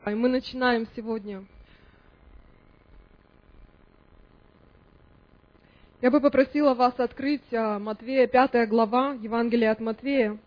И мы начинаем сегодня. Я бы попросила вас открыть Матвея, 5 глава, Евангелие от Матвея,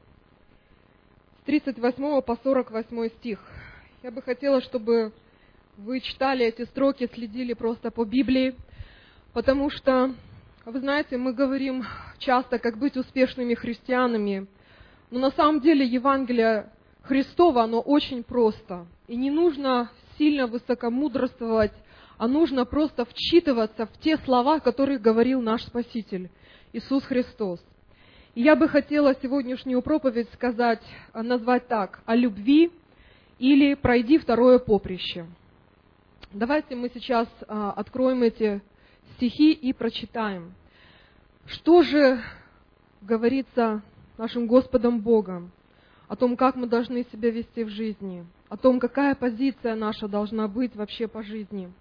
с 38 по 48 стих. Я бы хотела, чтобы вы читали эти строки, следили просто по Библии, потому что, вы знаете, мы говорим часто, как быть успешными христианами, но на самом деле Евангелие Христово, оно очень просто. И не нужно сильно высокомудрствовать, а нужно просто вчитываться в те слова, которые говорил наш Спаситель, Иисус Христос. И я бы хотела сегодняшнюю проповедь назвать так: о любви или пройди второе поприще. Давайте мы сейчас откроем эти стихи и прочитаем. Что же говорится нашим Господом Богом о том, как мы должны себя вести в жизни, о том, какая позиция наша должна быть вообще по жизни.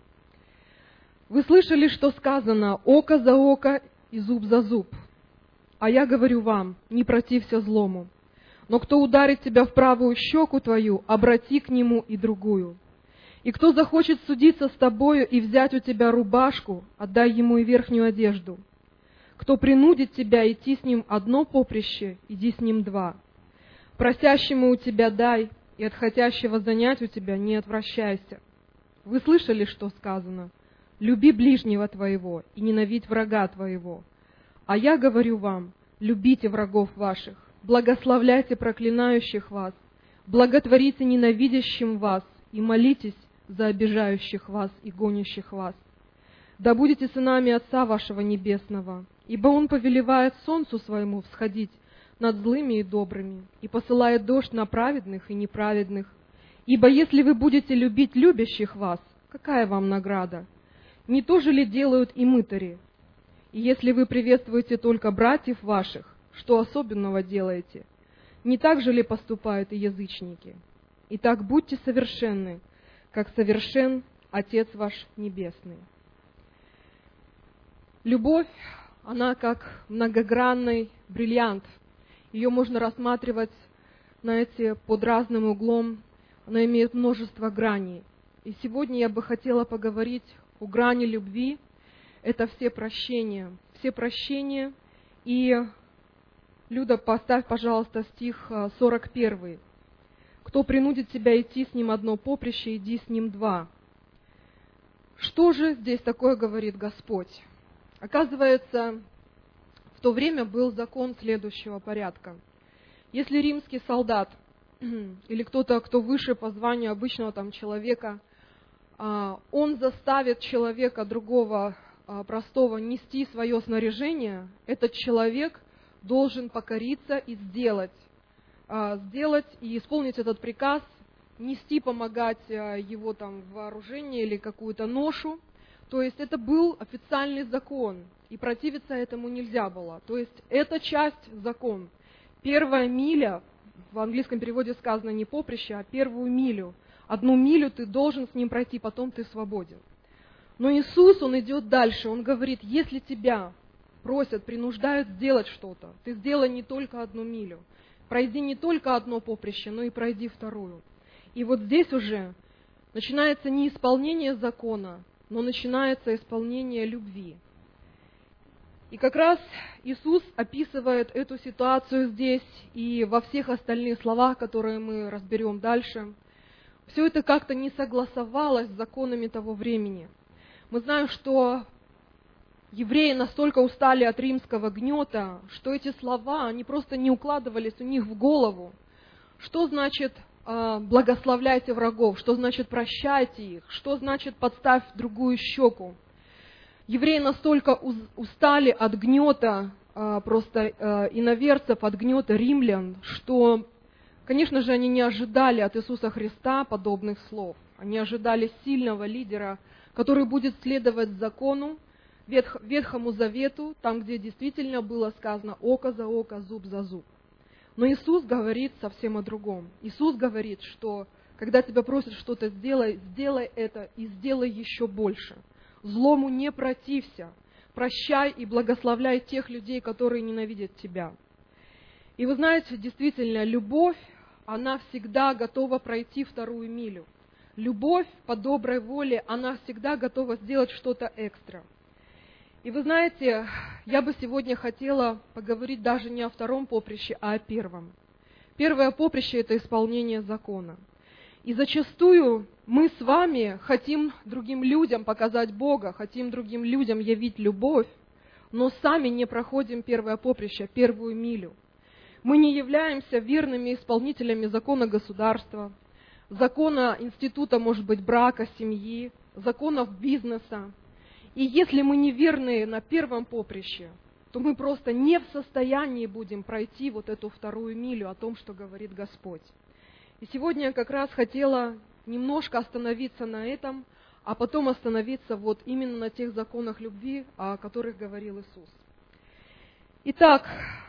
Вы слышали, что сказано: око за око и зуб за зуб. А я говорю вам, не протився злому. Но кто ударит тебя в правую щеку твою, обрати к нему и другую. И кто захочет судиться с тобою и взять у тебя рубашку, отдай ему и верхнюю одежду. Кто принудит тебя идти с ним одно поприще, иди с ним два. Просящему у тебя дай, и от хотящего занять у тебя не отвращайся. Вы слышали, что сказано? Люби ближнего твоего и ненавидь врага твоего. А я говорю вам, любите врагов ваших, благословляйте проклинающих вас, благотворите ненавидящим вас и молитесь за обижающих вас и гонящих вас. Да будете сынами Отца вашего Небесного, ибо Он повелевает солнцу своему всходить над злыми и добрыми, и посылает дождь на праведных и неправедных. Ибо если вы будете любить любящих вас, какая вам награда? Не то же ли делают и мытари? И если вы приветствуете только братьев ваших, что особенного делаете? Не так же ли поступают и язычники? Итак, будьте совершенны, как совершен Отец ваш Небесный. Любовь, она как многогранный бриллиант. Ее можно рассматривать, знаете, под разным углом. Она имеет множество граней. И сегодня я бы хотела поговорить о грани любви. Это все прощения. Все прощения. И, Люда, поставь, пожалуйста, стих 41. Кто принудит тебя идти с ним одно поприще, иди с ним два. Что же здесь такое говорит Господь? Оказывается, в то время был закон следующего порядка. Если римский солдат или кто-то, кто выше по званию обычного человека, он заставит человека другого, простого, нести свое снаряжение, этот человек должен покориться и сделать и исполнить этот приказ, нести, помогать его вооружение или какую-то ношу. То есть это был официальный закон, и противиться этому нельзя было. То есть это часть закон. Первая миля, в английском переводе сказано не поприще, а первую милю. 1 милю ты должен с ним пройти, потом ты свободен. Но Иисус, Он идет дальше, Он говорит: если тебя просят, принуждают сделать что-то, ты сделай не только 1 милю. Пройди не только одно поприще, но и пройди вторую. И вот здесь уже начинается не исполнение закона, но начинается исполнение любви. И как раз Иисус описывает эту ситуацию здесь и во всех остальных словах, которые мы разберем дальше. Все это как-то не согласовалось с законами того времени. Мы знаем, что евреи настолько устали от римского гнета, что эти слова, они просто не укладывались у них в голову. Что значит благословляйте врагов, что значит прощайте их, что значит подставь другую щеку. Евреи настолько устали от гнета иноверцев, от гнета римлян, что, конечно же, они не ожидали от Иисуса Христа подобных слов. Они ожидали сильного лидера, который будет следовать закону, Ветхому Завету, там, где действительно было сказано око за око, зуб за зуб. Но Иисус говорит совсем о другом. Иисус говорит, что когда тебя просят что-то сделай, сделай это и сделай еще больше. Злому не протився, прощай и благословляй тех людей, которые ненавидят тебя. И вы знаете, действительно, любовь, она всегда готова пройти 2 милю. любовь по доброй воле, она всегда готова сделать что-то экстра. И вы знаете, я бы сегодня хотела поговорить даже не о втором поприще, а о первом. Первое поприще – это исполнение закона. И зачастую мы с вами хотим другим людям показать Бога, хотим другим людям явить любовь, но сами не проходим первое поприще, первую милю. Мы не являемся верными исполнителями закона государства, закона института, может быть, брака, семьи, законов бизнеса. И если мы не верны на первом поприще, то мы просто не в состоянии будем пройти вот эту вторую милю о том, что говорит Господь. И сегодня я как раз хотела немножко остановиться на этом, а потом остановиться вот именно на тех законах любви, о которых говорил Иисус. Итак,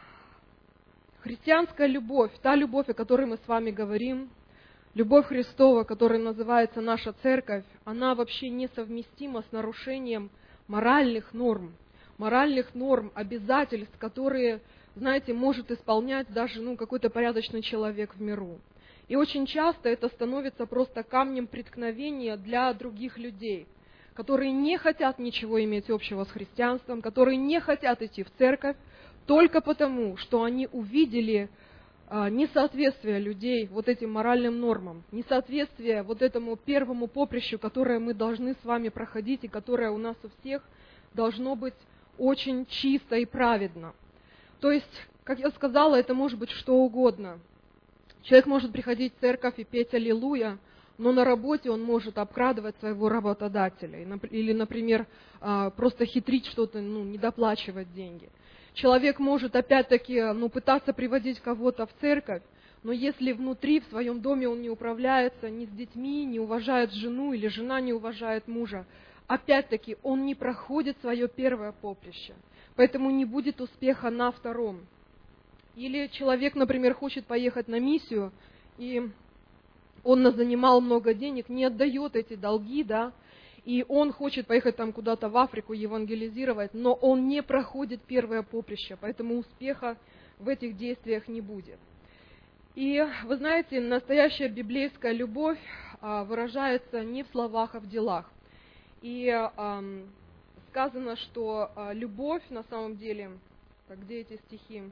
христианская любовь, та любовь, о которой мы с вами говорим, любовь Христова, которая называется наша церковь, она вообще несовместима с нарушением моральных норм, обязательств, которые, знаете, может исполнять даже какой-то порядочный человек в миру. И очень часто это становится просто камнем преткновения для других людей, которые не хотят ничего иметь общего с христианством, которые не хотят идти в церковь только потому, что они увидели несоответствие людей вот этим моральным нормам, несоответствие вот этому первому поприщу, которое мы должны с вами проходить и которое у нас у всех должно быть очень чисто и праведно. То есть, как я сказала, это может быть что угодно. Человек может приходить в церковь и петь «Аллилуйя», но на работе он может обкрадывать своего работодателя или, например, просто хитрить что-то, недоплачивать деньги. Человек может, опять-таки, пытаться приводить кого-то в церковь, но если внутри, в своем доме он не управляется ни с детьми, не уважает жену или жена не уважает мужа, опять-таки он не проходит свое первое поприще, поэтому не будет успеха на втором. Или человек, например, хочет поехать на миссию, и он занимал много денег, не отдает эти долги, да, и он хочет поехать там куда-то в Африку евангелизировать, но он не проходит первое поприще, поэтому успеха в этих действиях не будет. И вы знаете, настоящая библейская любовь выражается не в словах, а в делах. И сказано, что любовь на самом деле, где эти стихи?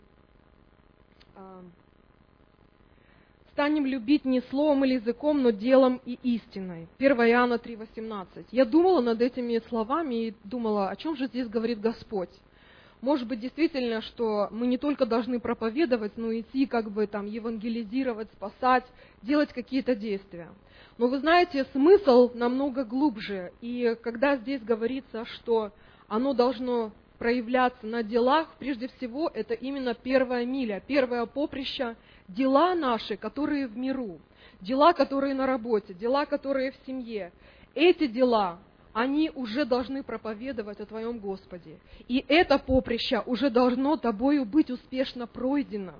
«Станем любить не словом или языком, но делом и истиной». 1 Иоанна 3,18. Я думала над этими словами и думала, о чем же здесь говорит Господь. Может быть, действительно, что мы не только должны проповедовать, но и идти евангелизировать, спасать, делать какие-то действия. Но вы знаете, смысл намного глубже. И когда здесь говорится, что оно должно проявляться на делах, прежде всего, это именно первая миля, первое поприще, дела наши, которые в миру, дела, которые на работе, дела, которые в семье. Эти дела, они уже должны проповедовать о Твоем Господе. И это поприще уже должно Тобою быть успешно пройдено.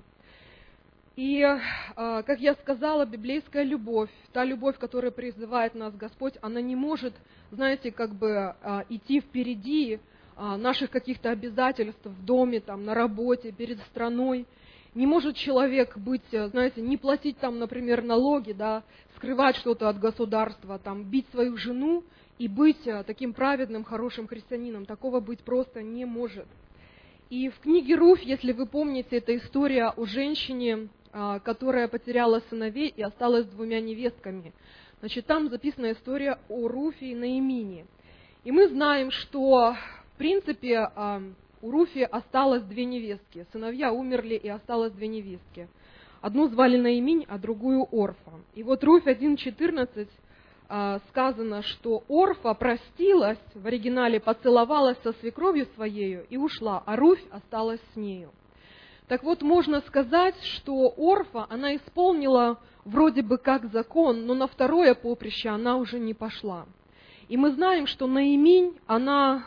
И, как я сказала, библейская любовь, та любовь, которая призывает нас Господь, она не может, знаете, идти впереди наших каких-то обязательств в доме, на работе, перед страной. Не может человек быть, знаете, не платить например, налоги, да, скрывать что-то от государства, бить свою жену и быть таким праведным, хорошим христианином. Такого быть просто не может. И в книге Руфь, если вы помните, это история о женщине, которая потеряла сыновей и осталась с 2 невестками. Значит, там записана история о Руфе и Наимине. И мы знаем, что в принципе у Руфи осталось 2 невестки. Сыновья умерли, и осталось 2 невестки. Одну звали Наиминь, а другую Орфа. И вот Руфь 1:14 сказано, что Орфа простилась, в оригинале поцеловалась со свекровью своею и ушла, а Руфь осталась с нею. Так вот, можно сказать, что Орфа, она исполнила вроде бы как закон, но на второе поприще она уже не пошла. И мы знаем, что Наиминь, она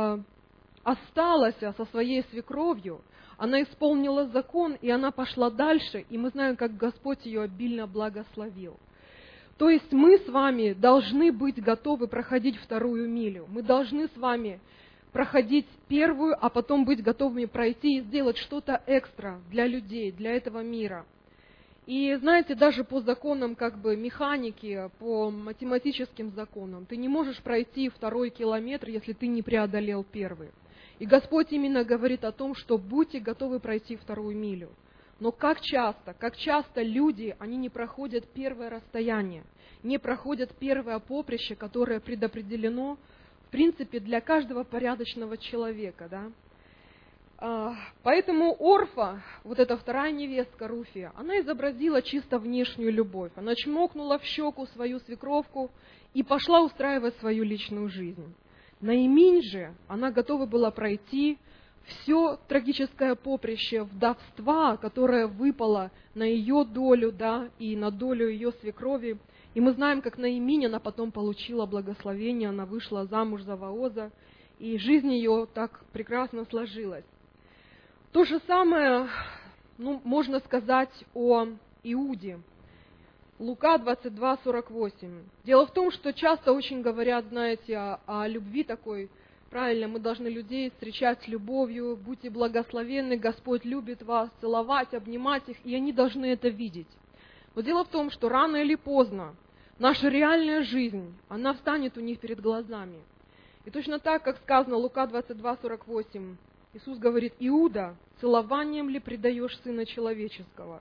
осталась со своей свекровью, она исполнила закон, и она пошла дальше, и мы знаем, как Господь ее обильно благословил. То есть мы с вами должны быть готовы проходить вторую милю. Мы должны с вами проходить первую, а потом быть готовыми пройти и сделать что-то экстра для людей, для этого мира. И знаете, даже по законам как бы механики, по математическим законам, ты не можешь пройти 2 километр, если ты не преодолел 1. И Господь именно говорит о том, что будьте готовы пройти 2 милю. Но как часто люди, они не проходят первое расстояние, не проходят первое поприще, которое предопределено, в принципе, для каждого порядочного человека, да. Поэтому Орфа, вот эта вторая невестка Руфия, она изобразила чисто внешнюю любовь. Она чмокнула в щеку свою свекровку и пошла устраивать свою личную жизнь. Наиминь же она готова была пройти все трагическое поприще вдовства, которое выпало на ее долю, да, и на долю ее свекрови. И мы знаем, как Наиминь, она потом получила благословение, она вышла замуж за Вооза, и жизнь ее так прекрасно сложилась. То же самое, можно сказать о Иуде. Лука 22:48. Дело в том, что часто очень говорят, знаете, о любви такой. Правильно, мы должны людей встречать с любовью, будьте благословенны, Господь любит вас, целовать, обнимать их, и они должны это видеть. Но дело в том, что рано или поздно наша реальная жизнь, она встанет у них перед глазами. И точно так, как сказано Лука 22:48, Иисус говорит: «Иуда, целованием ли предаешь Сына Человеческого?»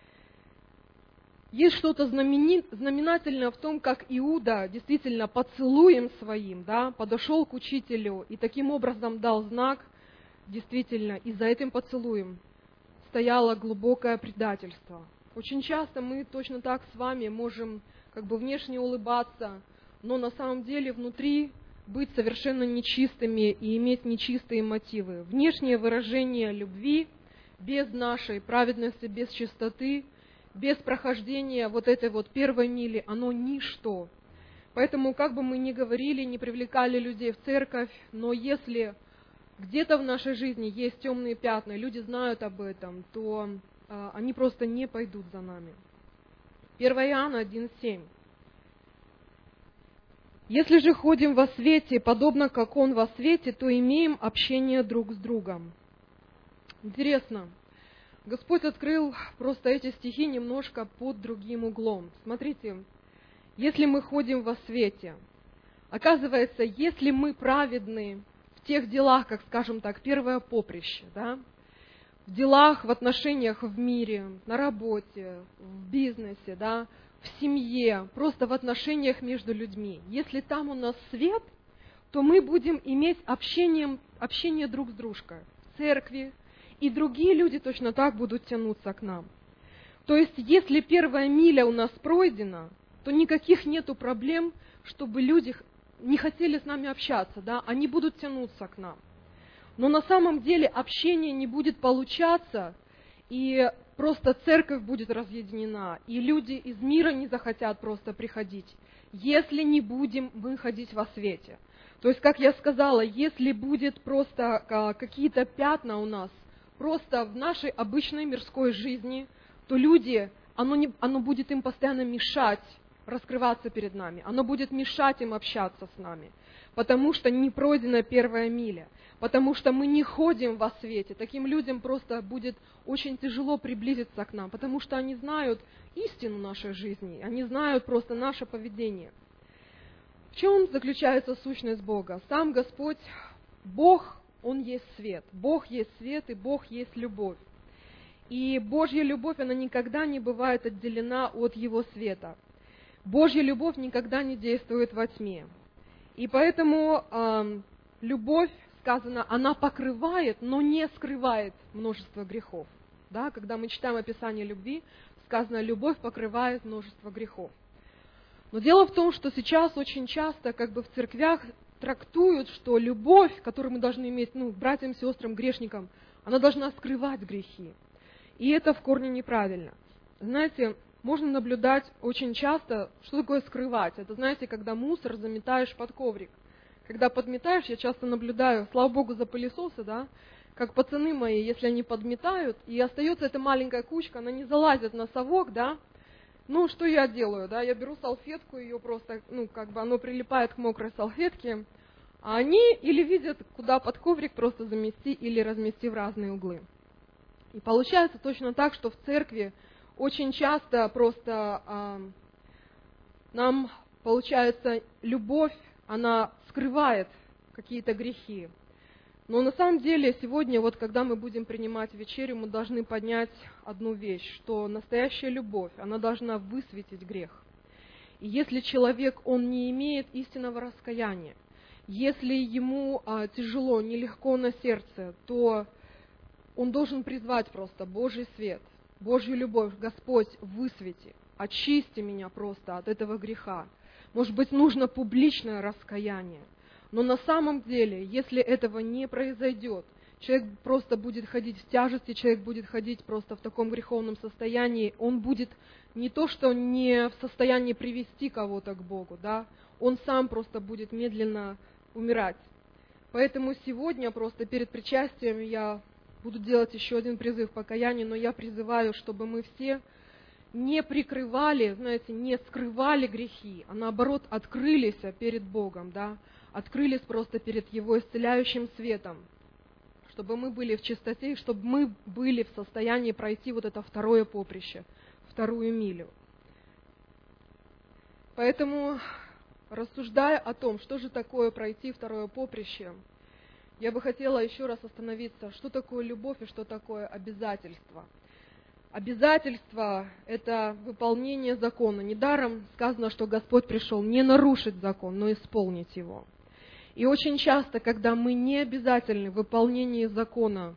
Есть что-то знаменательное в том, как Иуда действительно поцелуем своим, да, подошел к учителю и таким образом дал знак, действительно, и за этим поцелуем стояло глубокое предательство. Очень часто мы точно так с вами можем как бы внешне улыбаться, но на самом деле внутри быть совершенно нечистыми и иметь нечистые мотивы. Внешнее выражение любви без нашей праведности, без чистоты, без прохождения вот этой вот 1 мили, оно ничто. Поэтому, как бы мы ни говорили, не привлекали людей в церковь, но если где-то в нашей жизни есть темные пятна, люди знают об этом, то они просто не пойдут за нами. 1 Иоанна 1:7. «Если же ходим во свете, подобно как Он во свете, то имеем общение друг с другом». Интересно. Господь открыл просто эти стихи немножко под другим углом. Смотрите, если мы ходим во свете, оказывается, если мы праведны в тех делах, как, скажем так, первое поприще, да, в делах, в отношениях в мире, на работе, в бизнесе, да, в семье, просто в отношениях между людьми. Если там у нас свет, то мы будем иметь общение друг с дружкой в церкви, и другие люди точно так будут тянуться к нам. То есть, если 1 миля у нас пройдена, то никаких нету проблем, чтобы люди не хотели с нами общаться, да, они будут тянуться к нам. Но на самом деле общение не будет получаться, и просто церковь будет разъединена, и люди из мира не захотят просто приходить, если не будем мы ходить во свете. То есть, как я сказала, если будет просто какие-то пятна у нас, просто в нашей обычной мирской жизни, то люди, оно будет им постоянно мешать раскрываться перед нами, оно будет мешать им общаться с нами, потому что не пройдена 1 миля, потому что мы не ходим во свете. Таким людям просто будет очень тяжело приблизиться к нам, потому что они знают истину нашей жизни, они знают просто наше поведение. В чем заключается сущность Бога? Сам Господь, Бог, Он есть свет. Бог есть свет, и Бог есть любовь. И Божья любовь, она никогда не бывает отделена от Его света. Божья любовь никогда не действует во тьме. И поэтому любовь, сказано, она покрывает, но не скрывает множество грехов. Да? Когда мы читаем описание любви, сказано, любовь покрывает множество грехов. Но дело в том, что сейчас очень часто как бы в церквях трактуют, что любовь, которую мы должны иметь к братьям, сестрам, грешникам, она должна скрывать грехи. И это в корне неправильно. Знаете, можно наблюдать очень часто, что такое скрывать. Это, знаете, когда мусор заметаешь под коврик. Когда подметаешь, я часто наблюдаю, слава Богу, за пылесосы, да, как пацаны мои, если они подметают, и остается эта маленькая кучка, она не залазит на совок, да, что я делаю, да, я беру салфетку, ее просто, оно прилипает к мокрой салфетке, а они или видят, куда под коврик просто замести или размести в разные углы. И получается точно так, что в церкви очень часто просто нам, получается, любовь, она скрывает какие-то грехи. Но на самом деле сегодня, вот когда мы будем принимать вечерю, мы должны поднять одну вещь, что настоящая любовь, она должна высветить грех. И если человек, он не имеет истинного раскаяния, если ему тяжело, нелегко на сердце, то он должен призвать просто Божий свет, Божью любовь. Господь, высвети, очисти меня просто от этого греха. Может быть, нужно публичное раскаяние. Но на самом деле, если этого не произойдет, человек просто будет ходить в тяжести, человек будет ходить просто в таком греховном состоянии, он будет не то, что не в состоянии привести кого-то к Богу, да, он сам просто будет медленно умирать. Поэтому сегодня просто перед причастием я буду делать еще один призыв к покаянию, но я призываю, чтобы мы все не прикрывали, знаете, не скрывали грехи, а наоборот открылись перед Богом, да, открылись просто перед Его исцеляющим светом, чтобы мы были в чистоте, и чтобы мы были в состоянии пройти вот это второе поприще, вторую милю. Поэтому, рассуждая о том, что же такое пройти второе поприще, я бы хотела еще раз остановиться, что такое любовь и что такое обязательство. Обязательство – это выполнение закона. Недаром сказано, что Господь пришел не нарушить закон, но исполнить его. И очень часто, когда мы не обязательны в выполнении закона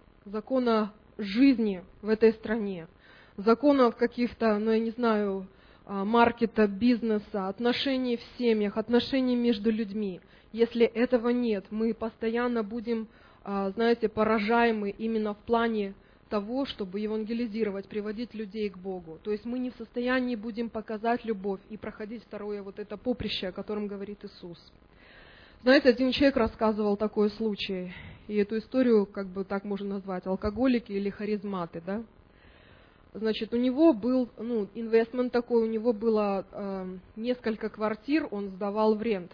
жизни в этой стране, законов каких-то, я не знаю, маркета, бизнеса, отношений в семьях, отношений между людьми, если этого нет, мы постоянно будем, знаете, поражаемы именно в плане того, чтобы евангелизировать, приводить людей к Богу. То есть мы не в состоянии будем показать любовь и проходить второе вот это поприще, о котором говорит Иисус. Знаете, один человек рассказывал такой случай, и эту историю, как бы так можно назвать, алкоголики или харизматы, да. Значит, у него был, инвестмент такой, у него было несколько квартир, он сдавал в рент.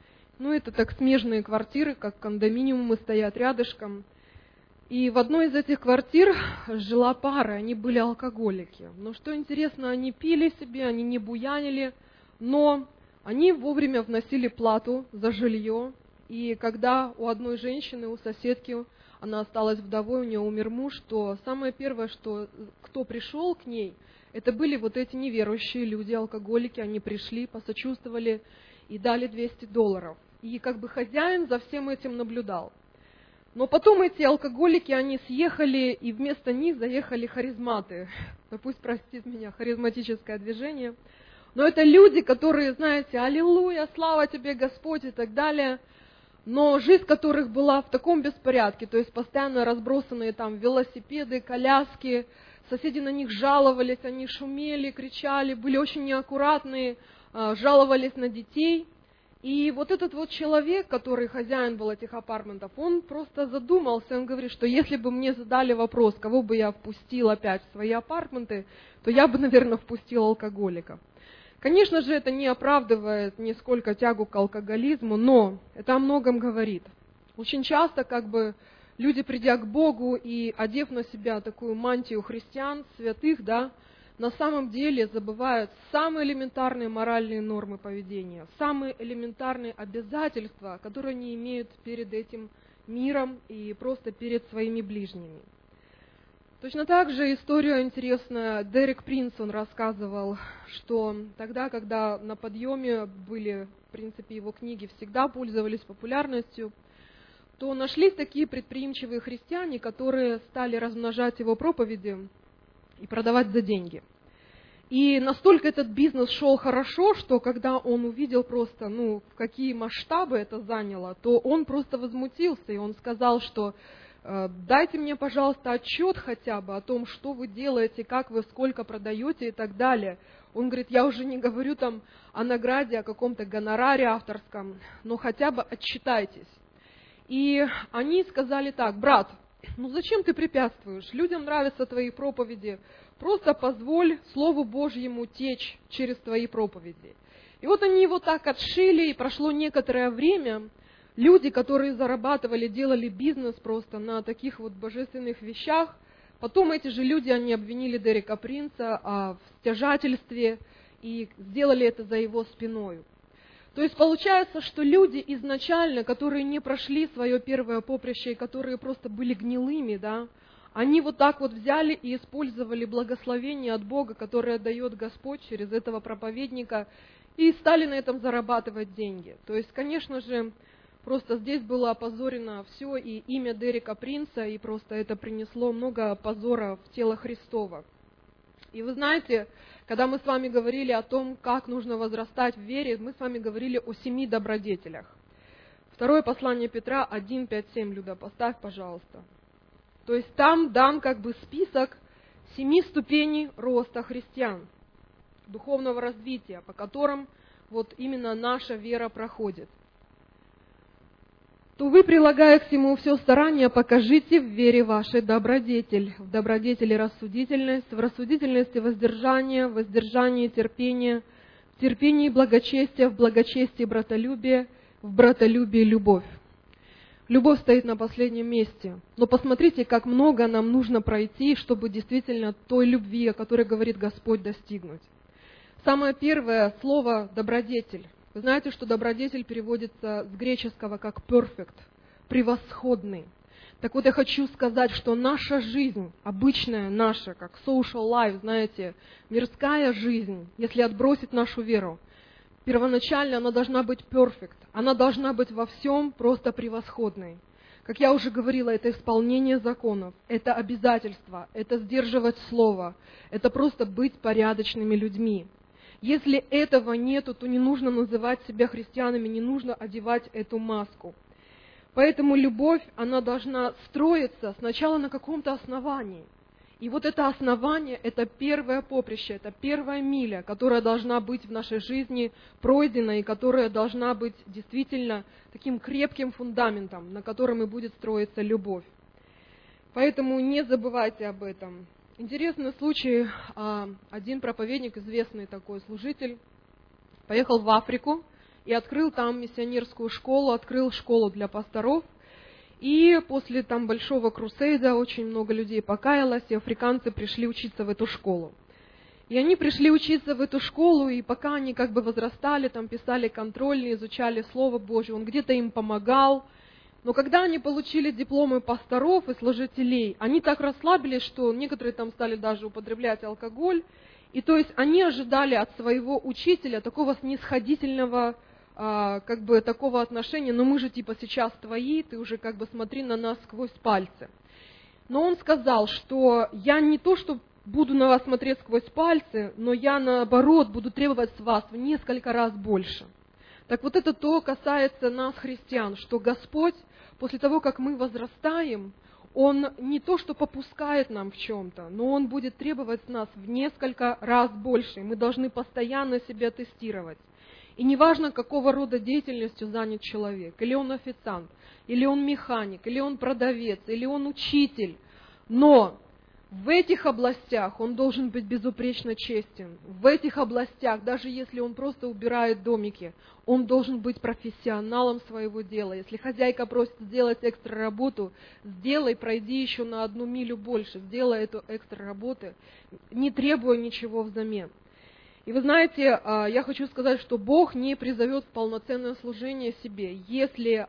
Это так смежные квартиры, как кондоминиумы стоят рядышком. И в одной из этих квартир жила пара, они были алкоголики. Но что интересно, они пили себе, они не буянили, но они вовремя вносили плату за жилье. И когда у одной женщины, у соседки, она осталась вдовой, у нее умер муж, то самое первое, кто пришел к ней, это были вот эти неверующие люди, алкоголики, они пришли, посочувствовали и дали $200. И как бы хозяин за всем этим наблюдал. Но потом эти алкоголики, они съехали, и вместо них заехали харизматы. Да пусть простит меня харизматическое движение. Но это люди, которые, знаете, аллилуйя, слава тебе, Господь, и так далее. Но жизнь которых была в таком беспорядке, то есть постоянно разбросанные там велосипеды, коляски, соседи на них жаловались, они шумели, кричали, были очень неаккуратные, жаловались на детей. И вот этот вот человек, который хозяин был этих апартментов, он просто задумался, он говорит, что если бы мне задали вопрос, кого бы я впустил опять в свои апартменты, то я бы, наверное, впустил алкоголика. Конечно же, это не оправдывает нисколько тягу к алкоголизму, но это о многом говорит. Очень часто, люди, придя к Богу и одев на себя такую мантию христиан, святых, да, на самом деле забывают самые элементарные моральные нормы поведения, самые элементарные обязательства, которые они имеют перед этим миром и просто перед своими ближними. Точно так же история интересная. Дерек Принц, он рассказывал, что тогда, когда на подъеме были, в принципе, его книги всегда пользовались популярностью, то нашлись такие предприимчивые христиане, которые стали размножать его проповеди и продавать за деньги. И настолько этот бизнес шел хорошо, что когда он увидел просто, в какие масштабы это заняло, то он просто возмутился, и он сказал, что дайте мне, пожалуйста, отчет хотя бы о том, что вы делаете, как вы, сколько продаете и так далее. Он говорит, я уже не говорю там о награде, о каком-то гонораре авторском, но хотя бы отчитайтесь. И они сказали так, брат, зачем ты препятствуешь? Людям нравятся твои проповеди. Просто позволь Слову Божьему течь через твои проповеди. И вот они его так отшили, и прошло некоторое время. Люди, которые зарабатывали, делали бизнес просто на таких вот божественных вещах, Потом эти же люди, они обвинили Дерека Принца в стяжательстве и сделали это за его спиной. То есть получается, что люди изначально, которые не прошли свое первое поприще, и которые просто были гнилыми, да, они вот так вот взяли и использовали благословение от Бога, которое дает Господь через этого проповедника, и стали на этом зарабатывать деньги. То есть, конечно же, просто здесь было опозорено все, и имя Дерека Принца, и просто это принесло много позора в тело Христово. И вы знаете, когда мы с вами говорили о том, как нужно возрастать в вере, мы с вами говорили о 7 добродетелях. Второе послание Петра 1, 5, 7, Люда, поставь, пожалуйста. То есть там дан как бы список 7 ступеней роста христиан, духовного развития, по которым вот именно наша вера проходит. То вы, прилагая к всему все старание, покажите в вере вашей добродетель, в добродетели рассудительность, в рассудительности воздержание, в воздержании терпение, в терпении благочестие, в благочестии братолюбие, в братолюбии любовь. Любовь стоит на последнем месте. Но посмотрите, как много нам нужно пройти, чтобы действительно той любви, о которой говорит Господь, достигнуть. Самое первое слово «добродетель». Вы знаете, что добродетель переводится с греческого как perfect, превосходный. Так вот, я хочу сказать, что наша жизнь, обычная наша, как social life, знаете, мирская жизнь, если отбросить нашу веру, первоначально она должна быть perfect, она должна быть во всем просто превосходной. Как я уже говорила, это исполнение законов, это обязательство, это сдерживать слово, это просто быть порядочными людьми. Если этого нету, то не нужно называть себя христианами, не нужно одевать эту маску. Поэтому любовь, она должна строиться сначала на каком-то основании. И вот это основание, это первое поприще, это первая миля, которая должна быть в нашей жизни пройдена и которая должна быть действительно таким крепким фундаментом, на котором и будет строиться любовь. Поэтому не забывайте об этом. Интересный случай, один проповедник, известный такой служитель, поехал в Африку и открыл там миссионерскую школу, открыл школу для пасторов. И после там большого крусейда очень много людей покаялось, и африканцы пришли учиться в эту школу. И они пришли учиться в эту школу, и пока они как бы возрастали, там писали контрольные, изучали Слово Божье, он где-то им помогал. Но когда они получили дипломы пасторов и служителей, они так расслабились, что некоторые там стали даже употреблять алкоголь. И то есть они ожидали от своего учителя такого снисходительного, как бы такого отношения, но мы же типа сейчас твои, ты уже как бы смотри на нас сквозь пальцы. Но он сказал, что я не то, что буду на вас смотреть сквозь пальцы, но я наоборот буду требовать с вас в несколько раз больше. Так вот это то касается нас, христиан, что Господь, после того, как мы возрастаем, Он не то, что попускает нам в чем-то, но Он будет требовать с нас в несколько раз больше. Мы должны постоянно себя тестировать. И неважно, какого рода деятельностью занят человек, или он официант, или он механик, или он продавец, или он учитель, но в этих областях он должен быть безупречно честен. В этих областях, даже если он просто убирает домики, он должен быть профессионалом своего дела. Если хозяйка просит сделать экстра работу, сделай, пройди еще на 1 милю больше, сделай эту экстра работу, не требуя ничего взамен. И вы знаете, я хочу сказать, что Бог не призовет в полноценное служение себе, если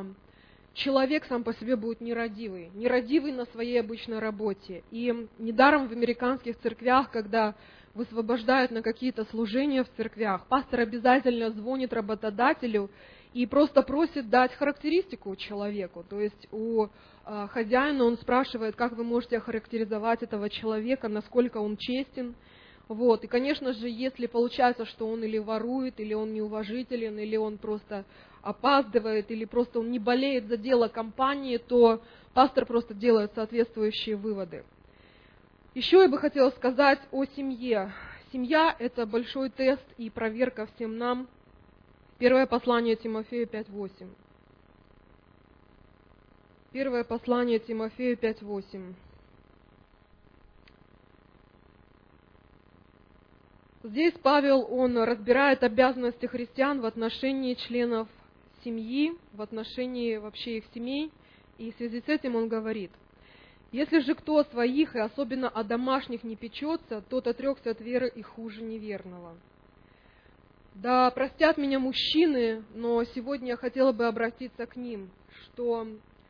человек сам по себе будет нерадивый на своей обычной работе. И недаром в американских церквях, когда высвобождают на какие-то служения в церквях, пастор обязательно звонит работодателю и просто просит дать характеристику человеку. То есть у хозяина он спрашивает, как вы можете охарактеризовать этого человека, насколько он честен. Вот. И, конечно же, если получается, что он или ворует, или он неуважителен, или он просто опаздывает, или просто он не болеет за дело компании, то пастор просто делает соответствующие выводы. Еще я бы хотела сказать о семье. Семья – это большой тест и проверка всем нам. Первое послание Тимофею 5:8. Первое послание Тимофею 5:8. Здесь Павел, он разбирает обязанности христиан в отношении членов семьи, в отношении вообще их семей, и в связи с этим он говорит: Если же кто о своих, и особенно о домашних, не печется, тот отрекся от веры и хуже неверного. Да простят меня мужчины, но сегодня я хотела бы обратиться к ним, что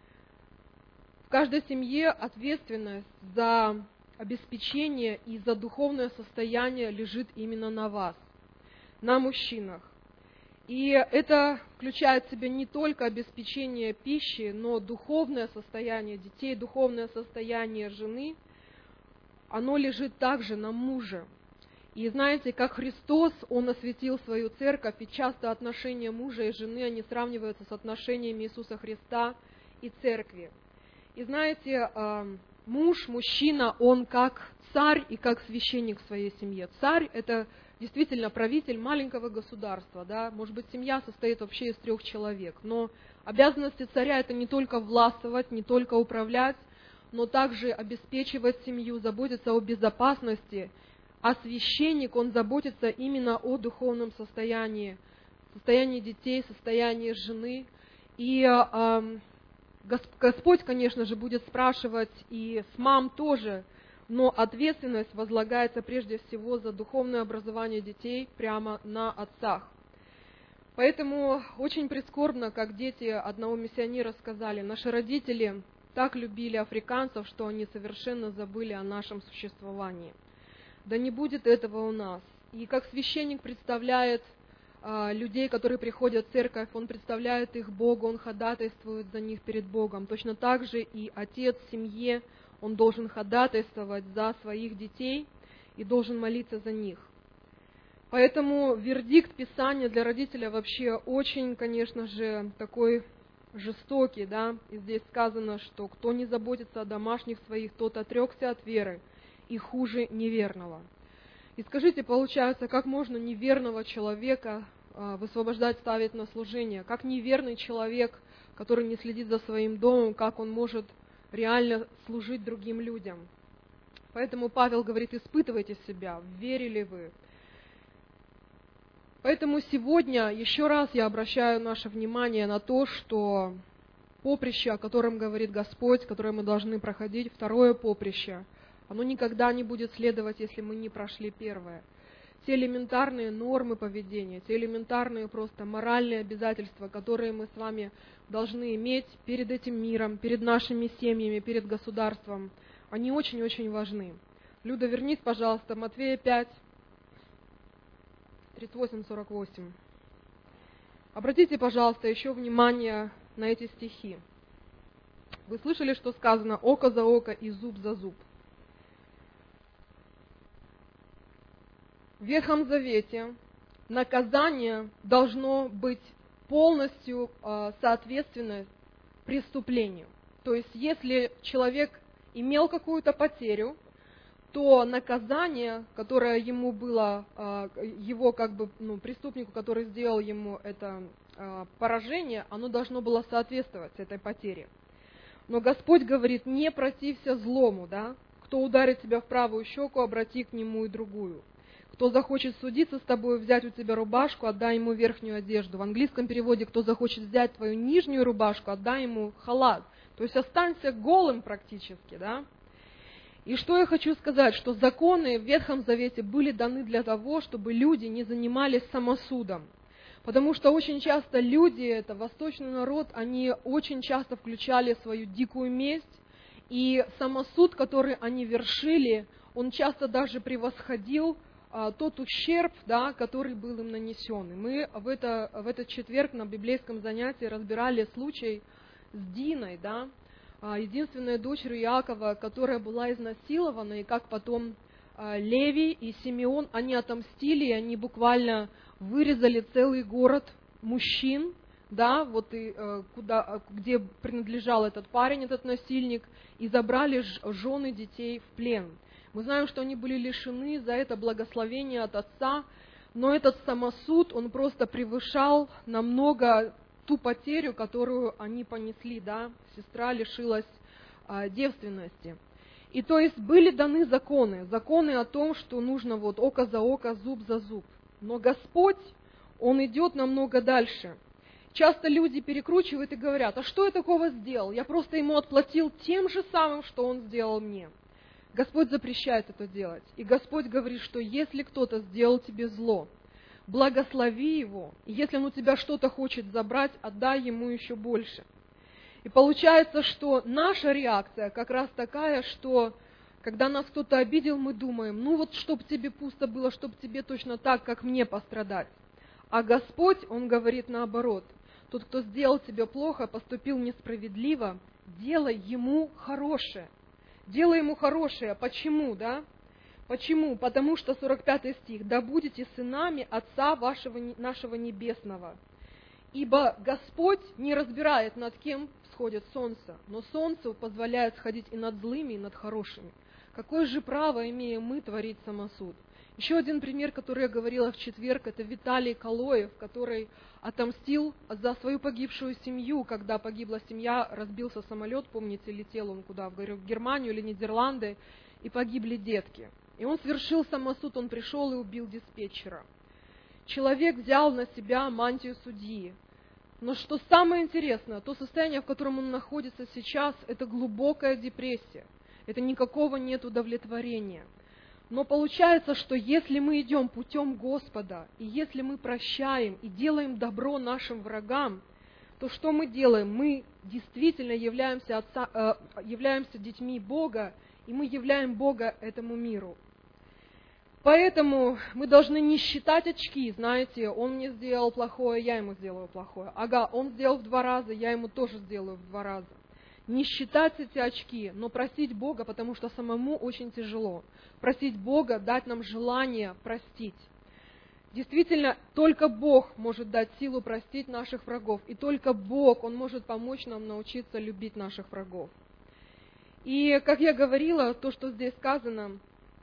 в каждой семье ответственность за обеспечение и за духовное состояние лежит именно на вас, на мужчинах. И это включает в себя не только обеспечение пищи, но духовное состояние детей, духовное состояние жены, оно лежит также на муже. И знаете, как Христос, Он осветил свою церковь, и часто отношения мужа и жены, они сравниваются с отношениями Иисуса Христа и церкви. И знаете, муж, мужчина, он как царь и как священник в своей семье. Царь – это действительно правитель маленького государства, да, может быть, семья состоит вообще из 3 человек, но обязанности царя – это не только властвовать, не только управлять, но также обеспечивать семью, заботиться о безопасности, а священник, он заботится именно о духовном состоянии детей, состоянии жены. И Господь, конечно же, будет спрашивать и с мам тоже, но ответственность возлагается прежде всего за духовное образование детей прямо на отцах. Поэтому очень прискорбно, как дети одного миссионера сказали, наши родители так любили африканцев, что они совершенно забыли о нашем существовании. Да не будет этого у нас. И как священник представляет людей, которые приходят в церковь, он представляет их Богу, он ходатайствует за них перед Богом. Точно так же и отец в семье, он должен ходатайствовать за своих детей и должен молиться за них. Поэтому вердикт Писания для родителя вообще очень, конечно же, такой жестокий, да. И здесь сказано, что кто не заботится о домашних своих, тот отрекся от веры и хуже неверного. И скажите, получается, как можно неверного человека высвобождать, ставить на служение? Как неверный человек, который не следит за своим домом, как он может реально служить другим людям? Поэтому Павел говорит, испытывайте себя, в вере ли вы. Поэтому сегодня еще раз я обращаю наше внимание на то, что поприще, о котором говорит Господь, которое мы должны проходить, второе поприще, оно никогда не будет следовать, если мы не прошли первое. Те элементарные нормы поведения, те элементарные просто моральные обязательства, которые мы с вами должны иметь перед этим миром, перед нашими семьями, перед государством, они очень-очень важны. Люда, вернись, пожалуйста, Матфея 5, 38-48. Обратите, пожалуйста, еще внимание на эти стихи. Вы слышали, что сказано «око за око и зуб за зуб». В Ветхом Завете наказание должно быть полностью соответственно преступлению. То есть, если человек имел какую-то потерю, то наказание, которое ему было, его преступнику, который сделал ему это поражение, оно должно было соответствовать этой потере. Но Господь говорит, не протився злому, да? Кто ударит тебя в правую щеку, обрати к нему и другую. Кто захочет судиться с тобой, взять у тебя рубашку, отдай ему верхнюю одежду. В английском переводе, кто захочет взять твою нижнюю рубашку, отдай ему халат. То есть останься голым практически, да? И что я хочу сказать, что законы в Ветхом Завете были даны для того, чтобы люди не занимались самосудом. Потому что очень часто люди, это восточный народ, они очень часто включали свою дикую месть, и самосуд, который они вершили, он часто даже превосходил тот ущерб, да, который был им нанесен. И мы в этот четверг на библейском занятии разбирали случай с Диной, да, единственной дочерью Иакова, которая была изнасилована, и как потом Левий и Симеон, они отомстили, и они буквально вырезали целый город мужчин, да, вот и где принадлежал этот парень, этот насильник, и забрали жены детей в плен. Мы знаем, что они были лишены за это благословения от отца, но этот самосуд, он просто превышал намного ту потерю, которую они понесли, да, сестра лишилась девственности. И то есть были даны законы о том, что нужно вот око за око, зуб за зуб. Но Господь, Он идет намного дальше. часто люди перекручивают и говорят: а что я такого сделал? Я просто ему отплатил тем же самым, что он сделал мне. Господь запрещает это делать. И Господь говорит, что если кто-то сделал тебе зло, благослови его, и если он у тебя что-то хочет забрать, отдай ему еще больше. И получается, что наша реакция как раз такая, что когда нас кто-то обидел, мы думаем: ну вот, чтоб тебе пусто было, чтоб тебе точно так, как мне пострадать. А Господь, Он говорит наоборот: тот, кто сделал тебе плохо, поступил несправедливо, делай ему хорошее. Делай ему хорошее. Почему, да? Почему? Потому что 45 стих: «Да будете сынами Отца вашего, нашего Небесного. Ибо Господь не разбирает, над кем всходит солнце, но солнцу позволяет сходить и над злыми, и над хорошими». Какое же право имеем мы творить самосуд? Еще один пример, который я говорила в четверг, это Виталий Калоев, который отомстил за свою погибшую семью. Когда погибла семья, разбился самолет, помните, летел он куда, в Германию или Нидерланды, и погибли детки. И он совершил самосуд, он пришел и убил диспетчера. Человек взял на себя мантию судьи. Но что самое интересное, то состояние, в котором он находится сейчас, это глубокая депрессия. Это никакого нет удовлетворения. Но получается, что если мы идем путем Господа, и если мы прощаем и делаем добро нашим врагам, то что мы делаем? Мы действительно являемся детьми Бога, и мы являем Бога этому миру. Поэтому мы должны не считать очки, знаете, он мне сделал плохое, я ему сделаю плохое. Ага, он сделал в 2 раза, я ему тоже сделаю в 2 раза. Не считать эти очки, но просить Бога, потому что самому очень тяжело. Просить Бога дать нам желание простить. Действительно, только Бог может дать силу простить наших врагов. И только Бог, Он может помочь нам научиться любить наших врагов. И, как я говорила, то, что здесь сказано,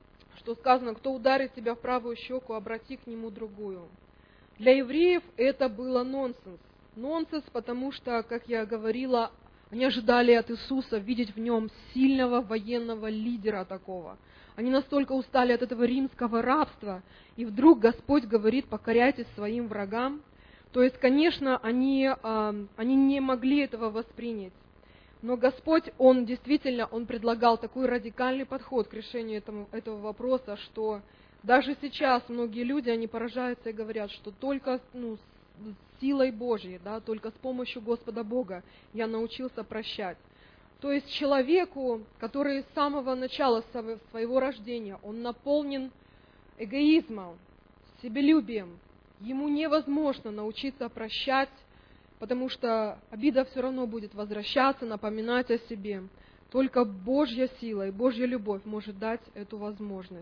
кто ударит тебя в правую щеку, обрати к нему другую. Для евреев это было нонсенс. Нонсенс, потому что, как я говорила, они ожидали от Иисуса видеть в нем сильного военного лидера такого. Они настолько устали от этого римского рабства, и вдруг Господь говорит: покоряйтесь своим врагам. То есть, конечно, они не могли этого воспринять. Но Господь, Он действительно, Он предлагал такой радикальный подход к решению этого вопроса, что даже сейчас многие люди, они поражаются и говорят, что только с силой Божьей, да, только с помощью Господа Бога я научился прощать. То есть человеку, который с самого начала своего рождения, он наполнен эгоизмом, себелюбием, ему невозможно научиться прощать, потому что обида все равно будет возвращаться, напоминать о себе. Только Божья сила и Божья любовь может дать эту возможность.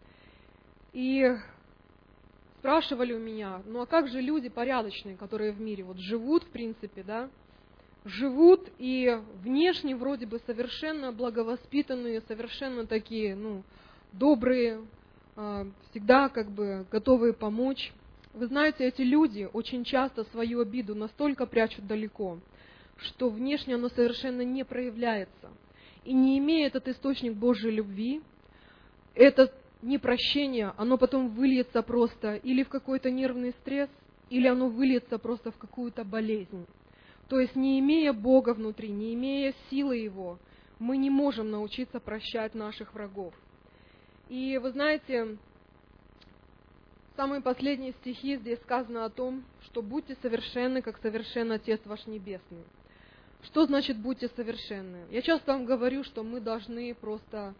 И спрашивали у меня: ну а как же люди порядочные, которые в мире вот живут, в принципе, да, живут и внешне вроде бы совершенно благовоспитанные, совершенно такие, добрые, всегда как бы готовые помочь. Вы знаете, эти люди очень часто свою обиду настолько прячут далеко, что внешне оно совершенно не проявляется. И не имея этот источник Божьей любви, это непрощение, оно потом выльется просто или в какой-то нервный стресс, или оно выльется просто в какую-то болезнь. То есть, не имея Бога внутри, не имея силы Его, мы не можем научиться прощать наших врагов. И вы знаете, самые последние стихи здесь сказано о том, что будьте совершенны, как совершен Отец ваш Небесный. Что значит будьте совершенны? Я часто вам говорю, что мы должны просто,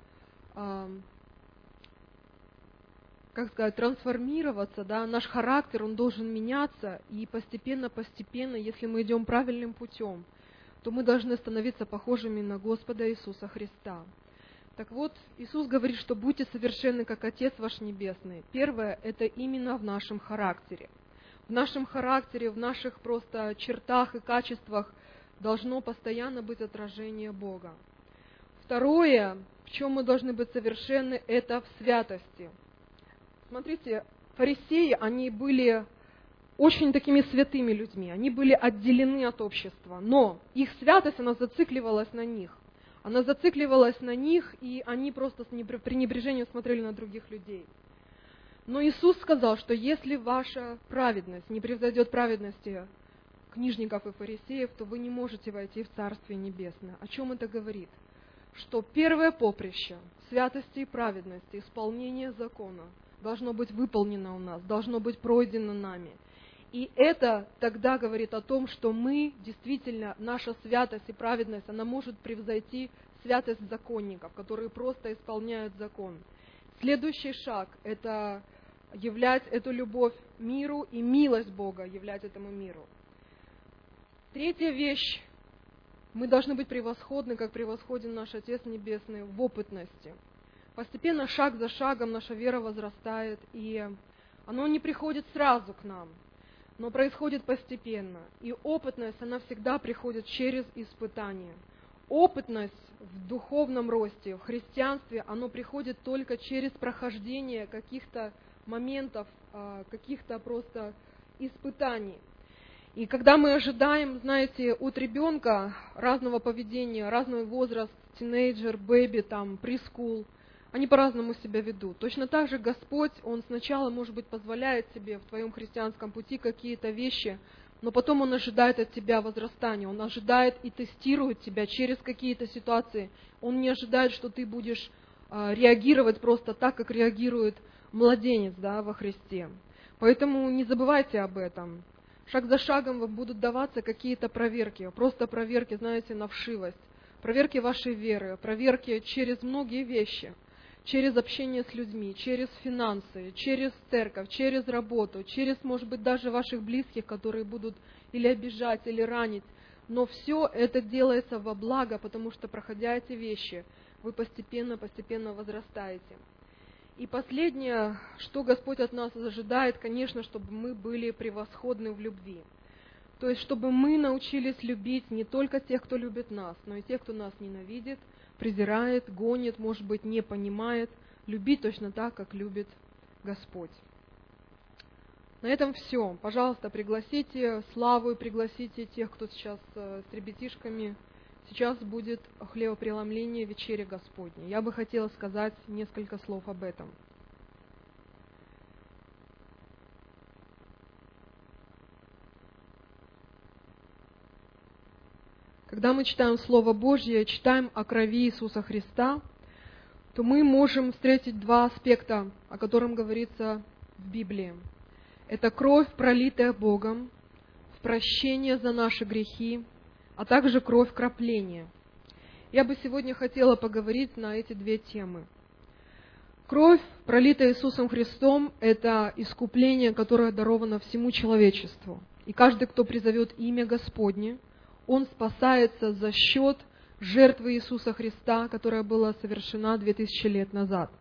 трансформироваться, да, наш характер, он должен меняться, и постепенно, если мы идем правильным путем, то мы должны становиться похожими на Господа Иисуса Христа. Так вот, Иисус говорит, что будьте совершенны, как Отец ваш Небесный. Первое, это именно в нашем характере. В нашем характере, в наших просто чертах и качествах должно постоянно быть отражение Бога. Второе, в чем мы должны быть совершенны, это в святости. Смотрите, фарисеи, они были очень такими святыми людьми, они были отделены от общества, но их святость, она зацикливалась на них. Она зацикливалась на них, и они просто с пренебрежением смотрели на других людей. Но Иисус сказал, что если ваша праведность не превзойдет праведности книжников и фарисеев, то вы не можете войти в Царствие Небесное. О чем это говорит? Что первое поприще святости и праведности, исполнение закона, должно быть выполнено у нас, должно быть пройдено нами. И это тогда говорит о том, что мы, действительно, наша святость и праведность, она может превзойти святость законников, которые просто исполняют закон. Следующий шаг – это являть эту любовь миру и милость Бога являть этому миру. Третья вещь. Мы должны быть превосходны, как превосходен наш Отец Небесный, в опытности. Постепенно, шаг за шагом, наша вера возрастает, и оно не приходит сразу к нам, но происходит постепенно. И опытность, она всегда приходит через испытания. Опытность в духовном росте, в христианстве, оно приходит только через прохождение каких-то моментов, каких-то просто испытаний. И когда мы ожидаем, знаете, от ребенка разного поведения, разный возраст, тинейджер, бэби, там, прескул, они по-разному себя ведут. Точно так же Господь, Он сначала, может быть, позволяет себе в твоем христианском пути какие-то вещи, но потом Он ожидает от тебя возрастания, Он ожидает и тестирует тебя через какие-то ситуации. Он не ожидает, что ты будешь реагировать просто так, как реагирует младенец, да, во Христе. Поэтому не забывайте об этом. Шаг за шагом вам будут даваться какие-то проверки, просто проверки, знаете, на вшивость, проверки вашей веры, проверки через многие вещи, через общение с людьми, через финансы, через церковь, через работу, через, может быть, даже ваших близких, которые будут или обижать, или ранить. Но все это делается во благо, потому что, проходя эти вещи, вы постепенно возрастаете. И последнее, что Господь от нас ожидает, конечно, чтобы мы были превосходны в любви. То есть, чтобы мы научились любить не только тех, кто любит нас, но и тех, кто нас ненавидит, презирает, гонит, может быть, не понимает. Любить точно так, как любит Господь. На этом все. Пожалуйста, пригласите Славу и пригласите тех, кто сейчас с ребятишками. Сейчас будет хлебопреломление вечери Господней. Я бы хотела сказать несколько слов об этом. Когда мы читаем Слово Божье, читаем о крови Иисуса Христа, то мы можем встретить два аспекта, о котором говорится в Библии. Это кровь, пролитая Богом, в прощение за наши грехи, а также кровь кропления. Я бы сегодня хотела поговорить на эти две темы. Кровь, пролитая Иисусом Христом, это искупление, которое даровано всему человечеству. И каждый, кто призовет имя Господне, он спасается за счет жертвы Иисуса Христа, которая была совершена 2000 лет назад.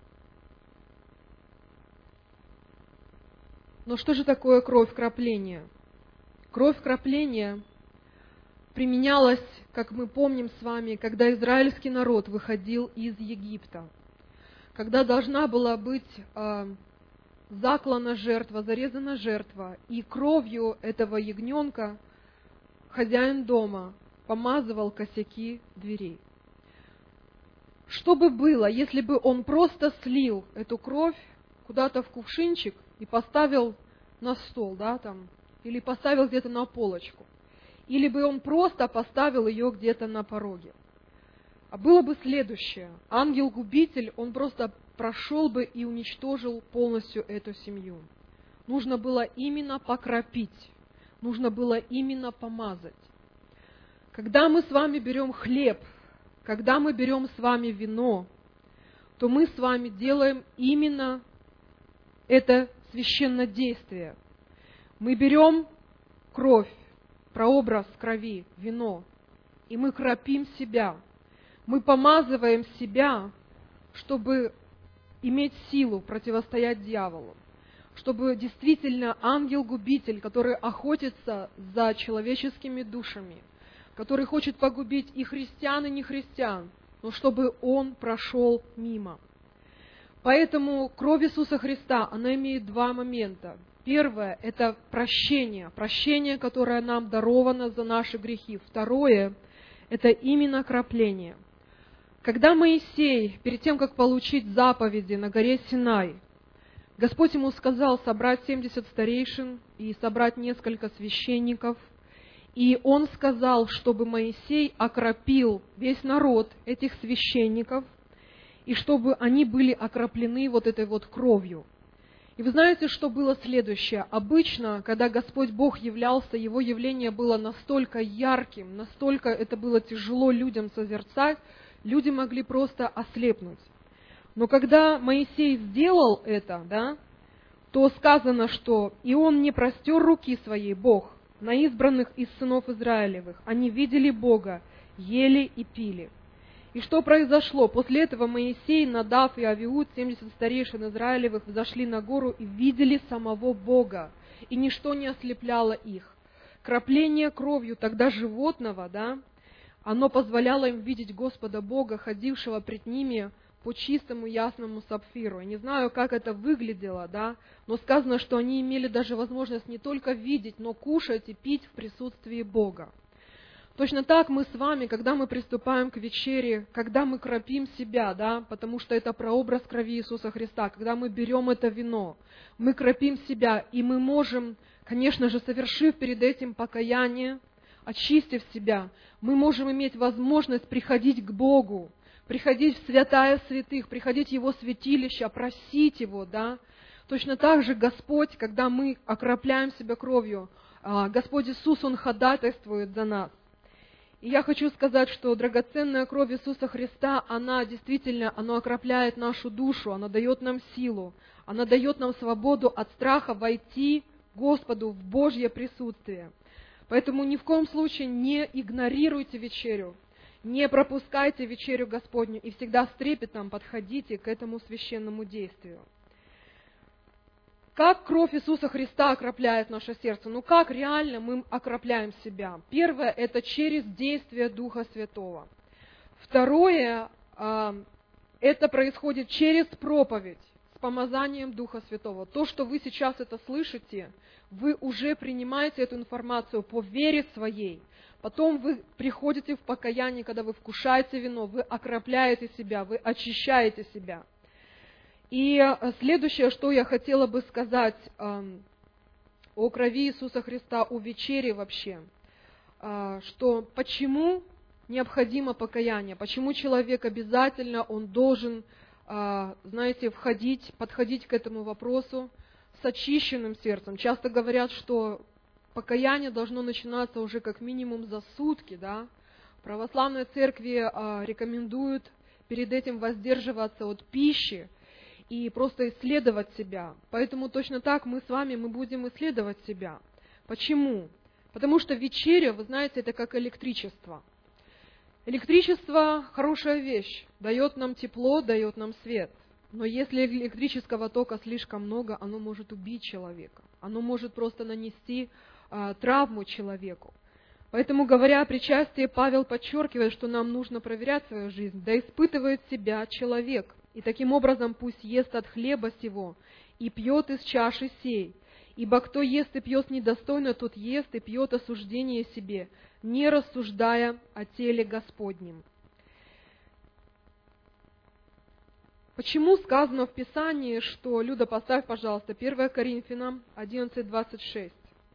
Но что же такое кровь кропления? Кровь кропления применялась, как мы помним с вами, когда израильский народ выходил из Египта, когда должна была быть заклана жертва, зарезана жертва, и кровью этого ягненка хозяин дома помазывал косяки дверей. Что бы было, если бы он просто слил эту кровь куда-то в кувшинчик и поставил на стол, да, там, или поставил где-то на полочку, или бы он просто поставил ее где-то на пороге. А было бы следующее. Ангел-губитель, он просто прошел бы и уничтожил полностью эту семью. Нужно было именно покропить, нужно было именно помазать. Когда мы с вами берем хлеб, когда мы берем с вами вино, то мы с вами делаем именно это священнодействие. Мы берем кровь, прообраз крови, вино, и мы кропим себя. Мы помазываем себя, чтобы иметь силу противостоять дьяволу, чтобы действительно ангел-губитель, который охотится за человеческими душами, который хочет погубить и христиан, и нехристиан, но чтобы он прошел мимо. Поэтому кровь Иисуса Христа, она имеет два момента. Первое – это прощение, которое нам даровано за наши грехи. Второе – это именно кропление. Когда Моисей, перед тем, как получить заповеди на горе Синай, Господь ему сказал собрать 70 старейшин и собрать несколько священников И он сказал, чтобы Моисей окропил весь народ, этих священников, и чтобы они были окроплены вот этой вот кровью. И вы знаете, что было следующее? Обычно, когда Господь Бог являлся, Его явление было настолько ярким, настолько это было тяжело людям созерцать, люди могли просто ослепнуть. Но когда Моисей сделал это, да, то сказано, что «И он не простер руки своей, Бог, на избранных из сынов Израилевых. Они видели Бога, ели и пили». И что произошло? После этого Моисей, Надав и Авиуд, 70 старейшин Израилевых, взошли на гору и видели самого Бога, и ничто не ослепляло их. Крапление кровью тогда животного, да, оно позволяло им видеть Господа Бога, ходившего пред ними по чистому ясному сапфиру. Я не знаю, как это выглядело, да, но сказано, что они имели даже возможность не только видеть, но кушать и пить в присутствии Бога. Точно так мы с вами, когда мы приступаем к вечере, когда мы кропим себя, да, потому что это прообраз крови Иисуса Христа, когда мы берем это вино, мы кропим себя, и мы можем, конечно же, совершив перед этим покаяние, очистив себя, мы можем иметь возможность приходить к Богу, приходить в святая святых, приходить в Его святилище, просить Его, да. Точно так же Господь, когда мы окропляем себя кровью, Господь Иисус, Он ходатайствует за нас. И я хочу сказать, что драгоценная кровь Иисуса Христа, она действительно, она окропляет нашу душу, она дает нам силу, она дает нам свободу от страха войти Господу в Божье присутствие. Поэтому ни в коем случае не игнорируйте вечерю, не пропускайте вечерю Господню и всегда с трепетом подходите к этому священному действию. Как кровь Иисуса Христа окропляет наше сердце? Ну как реально мы окропляем себя? Первое – это через действие Духа Святого. Второе – это происходит через проповедь с помазанием Духа Святого. То, что вы сейчас это слышите, вы уже принимаете эту информацию по вере своей. Потом вы приходите в покаяние, когда вы вкушаете вино, вы окропляете себя, вы очищаете себя. И следующее, что я хотела бы сказать о крови Иисуса Христа, о вечере вообще, что почему необходимо покаяние, почему человек обязательно, он должен, знаете, подходить к этому вопросу с очищенным сердцем. Часто говорят, что покаяние должно начинаться уже как минимум за сутки, да. Православные церкви рекомендуют перед этим воздерживаться от пищи, и просто исследовать себя. Поэтому точно так мы с вами будем исследовать себя. Почему? Потому что вечеря, вы знаете, это как электричество. Электричество – хорошая вещь, дает нам тепло, дает нам свет. Но если электрического тока слишком много, оно может убить человека. Оно может просто нанести травму человеку. Поэтому, говоря о причастии, Павел подчеркивает, что нам нужно проверять свою жизнь. Да испытывает себя человек. И таким образом пусть ест от хлеба сего и пьет из чаши сей. Ибо кто ест и пьет недостойно, тот ест и пьет осуждение себе, не рассуждая о теле Господнем. Почему сказано в Писании, что, Люда, поставь, пожалуйста, 1 Коринфянам 11:26.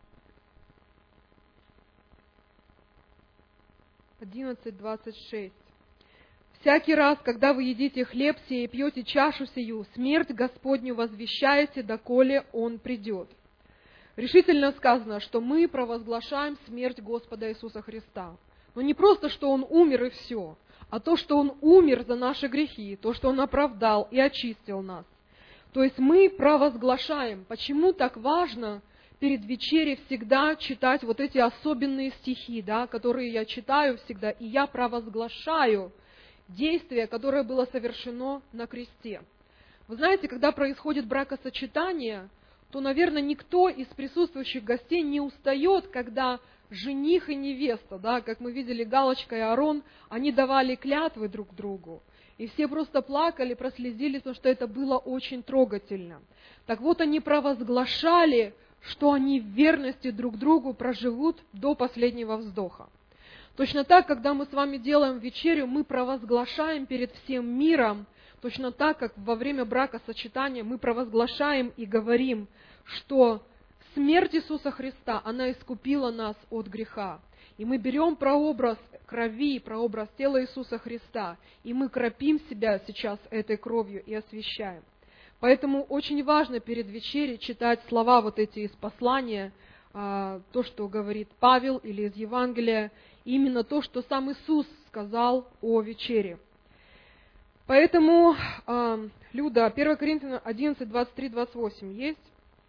11:26. «Всякий раз, когда вы едите хлеб сей и пьете чашу сию, смерть Господню возвещаете, доколе Он придет». Решительно сказано, что мы провозглашаем смерть Господа Иисуса Христа. Но не просто, что Он умер и все, а то, что Он умер за наши грехи, то, что Он оправдал и очистил нас. То есть мы провозглашаем. Почему так важно перед вечерей всегда читать вот эти особенные стихи, да, которые я читаю всегда, и я провозглашаю действие, которое было совершено на кресте. Вы знаете, когда происходит бракосочетание, то, наверное, никто из присутствующих гостей не устает, когда жених и невеста, да, как мы видели, Галочка и Аарон, они давали клятвы друг другу. И все просто плакали, прослезились, потому что это было очень трогательно. Так вот, они провозглашали, что они в верности друг другу проживут до последнего вздоха. Точно так, когда мы с вами делаем вечерю, мы провозглашаем перед всем миром, точно так, как во время бракосочетания мы провозглашаем и говорим, что смерть Иисуса Христа, она искупила нас от греха. И мы берем прообраз крови, прообраз тела Иисуса Христа, и мы кропим себя сейчас этой кровью и освящаем. Поэтому очень важно перед вечерей читать слова вот эти из послания, то, что говорит Павел или из Евангелия, именно то, что сам Иисус сказал о вечере. Поэтому, Люда, 1 Коринфянам 11, 23, 28 есть?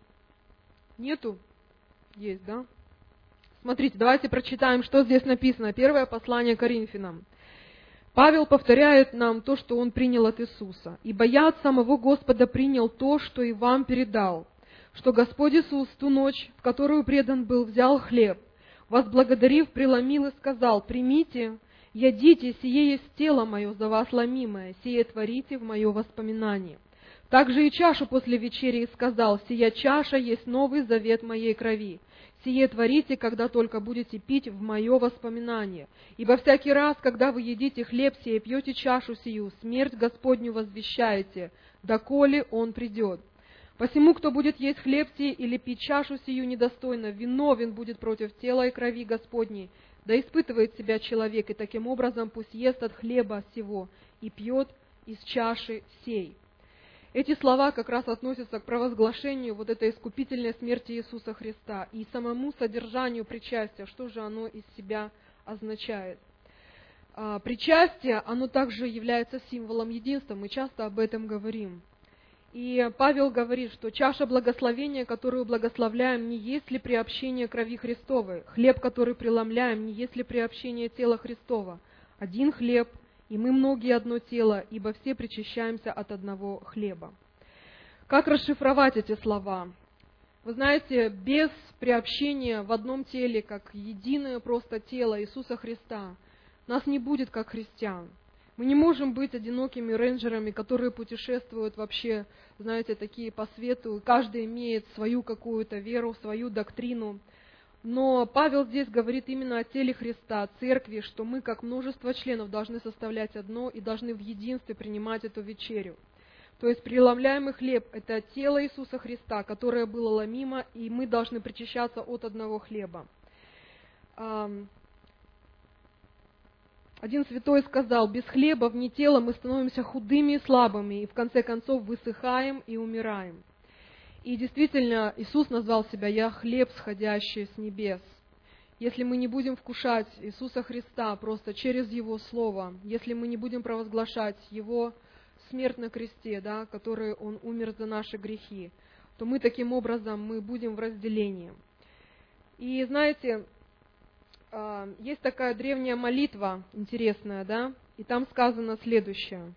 Нету? Есть, да? Смотрите, давайте прочитаем, что здесь написано. Первое послание Коринфянам. Павел повторяет нам то, что он принял от Иисуса. «Ибо я от самого Господа принял то, что и вам передал, что Господь Иисус в ту ночь, в которую предан был, взял хлеб, возблагодарив, преломил и сказал: примите, ядите, сие есть тело мое за вас ломимое, сие творите в мое воспоминание. Также и чашу после вечери и сказал: сия чаша есть новый завет моей крови. Сие творите, когда только будете пить в мое воспоминание. Ибо всякий раз, когда вы едите хлеб сей и пьете чашу сию, смерть Господню возвещаете, доколе Он придет. Посему, кто будет есть хлеб сей или пить чашу сию недостойно, виновен будет против тела и крови Господней. Да испытывает себя человек, и таким образом пусть ест от хлеба сего и пьет из чаши сей». Эти слова как раз относятся к провозглашению вот этой искупительной смерти Иисуса Христа и самому содержанию причастия, что же оно из себя означает. Причастие, оно также является символом единства, мы часто об этом говорим. И Павел говорит, что чаша благословения, которую благословляем, не есть ли приобщение крови Христовой, хлеб, который преломляем, не есть ли приобщение тела Христова. Один хлеб, и мы многие одно тело, ибо все причащаемся от одного хлеба. Как расшифровать эти слова? Вы знаете, без приобщения в одном теле, как единое просто тело Иисуса Христа, нас не будет как христиан. Мы не можем быть одинокими рейнджерами, которые путешествуют вообще, знаете, такие по свету, каждый имеет свою какую-то веру, свою доктрину. Но Павел здесь говорит именно о теле Христа, церкви, что мы, как множество членов, должны составлять одно и должны в единстве принимать эту вечерю. То есть преломляемый хлеб – это тело Иисуса Христа, которое было ломимо, и мы должны причащаться от одного хлеба. Один святой сказал: без хлеба вне тела мы становимся худыми и слабыми, и в конце концов высыхаем и умираем. И действительно, Иисус назвал себя «Я хлеб, сходящий с небес». Если мы не будем вкушать Иисуса Христа просто через Его Слово, если мы не будем провозглашать Его смерть на кресте, да, который Он умер за наши грехи, то мы таким образом мы будем в разделении. И знаете, есть такая древняя молитва, интересная, да, и там сказано следующее.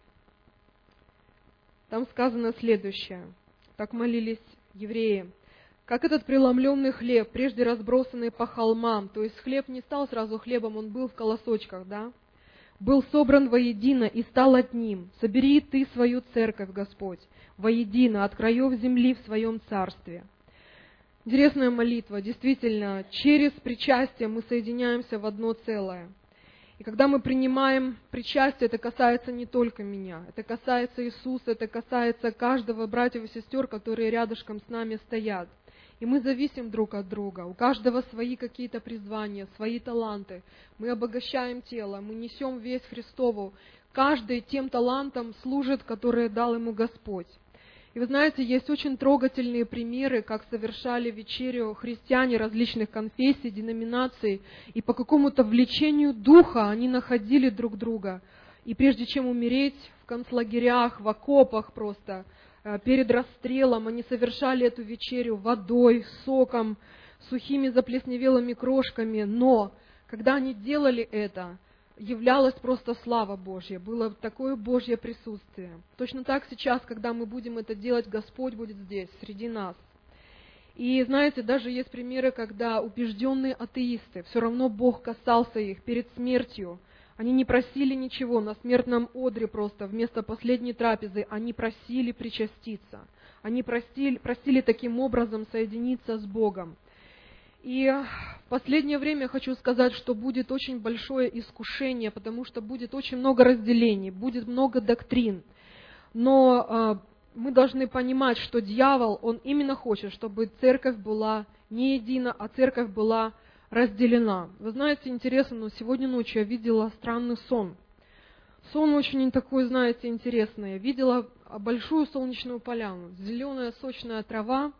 Так молились евреи. Как этот преломленный хлеб, прежде разбросанный по холмам, то есть хлеб не стал сразу хлебом, он был в колосочках, да, был собран воедино и стал одним. Собери ты свою церковь, Господь, воедино от краев земли в своем царстве. Интересная молитва, действительно, через причастие мы соединяемся в одно целое. И когда мы принимаем причастие, это касается не только меня, это касается Иисуса, это касается каждого братьев и сестер, которые рядышком с нами стоят. И мы зависим друг от друга, у каждого свои какие-то призвания, свои таланты. Мы обогащаем тело, мы несем весть Христову. Каждый тем талантом служит, который дал ему Господь. И вы знаете, есть очень трогательные примеры, как совершали вечерю христиане различных конфессий, деноминаций, и по какому-то влечению духа они находили друг друга. И прежде чем умереть в концлагерях, в окопах просто, перед расстрелом, они совершали эту вечерю водой, соком, сухими заплесневелыми крошками. Но когда они делали это, являлась просто слава Божья, было такое Божье присутствие. Точно так сейчас, когда мы будем это делать, Господь будет здесь, среди нас. И знаете, даже есть примеры, когда убежденные атеисты, все равно Бог касался их перед смертью. Они не просили ничего, на смертном одре просто, вместо последней трапезы, они просили причаститься. Они просили таким образом соединиться с Богом. И в последнее время хочу сказать, что будет очень большое искушение, потому что будет очень много разделений, будет много доктрин. Но мы должны понимать, что дьявол, он именно хочет, чтобы церковь была не едина, а церковь была разделена. Вы знаете, интересно, но сегодня ночью я видела странный сон. Сон очень такой, знаете, интересный. Я видела большую солнечную поляну, зеленая сочная трава,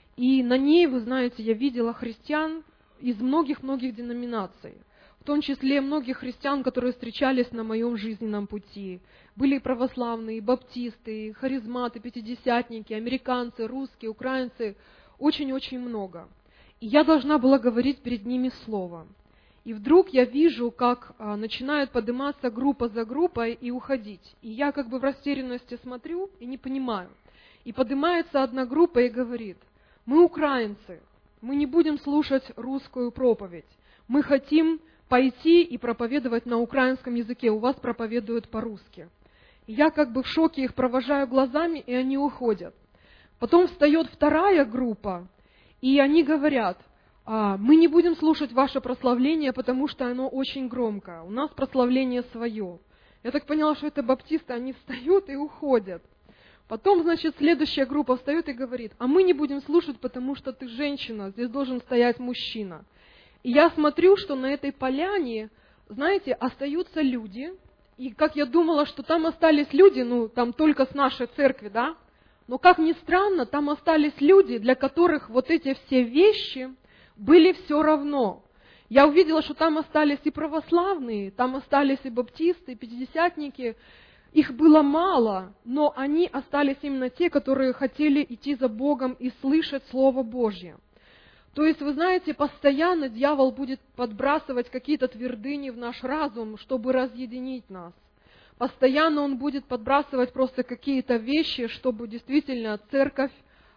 и на ней, вы знаете, я видела христиан из многих-многих деноминаций, в том числе многих христиан, которые встречались на моем жизненном пути. Были и православные, и баптисты, и харизматы, пятидесятники, американцы, русские, украинцы, очень-очень много. И я должна была говорить перед ними слово. И вдруг я вижу, как начинает подниматься группа за группой и уходить. И я как бы в растерянности смотрю и не понимаю. И поднимается одна группа и говорит: мы украинцы, мы не будем слушать русскую проповедь. Мы хотим пойти и проповедовать на украинском языке, у вас проповедуют по-русски. И я как бы в шоке их провожаю глазами, и они уходят. Потом встает вторая группа, и они говорят: мы не будем слушать ваше прославление, потому что оно очень громкое. У нас прославление свое. Я так поняла, что это баптисты, они встают и уходят. Потом, значит, следующая группа встает и говорит: а мы не будем слушать, потому что ты женщина, здесь должен стоять мужчина. И я смотрю, что на этой поляне, знаете, остаются люди. И как я думала, что там остались люди, там только с нашей церкви, да? Но как ни странно, там остались люди, для которых вот эти все вещи были все равно. Я увидела, что там остались и православные, там остались и баптисты, и пятидесятники. Их было мало, но они остались именно те, которые хотели идти за Богом и слышать Слово Божье. То есть, вы знаете, постоянно дьявол будет подбрасывать какие-то твердыни в наш разум, чтобы разъединить нас. Постоянно он будет подбрасывать просто какие-то вещи, чтобы действительно церковь,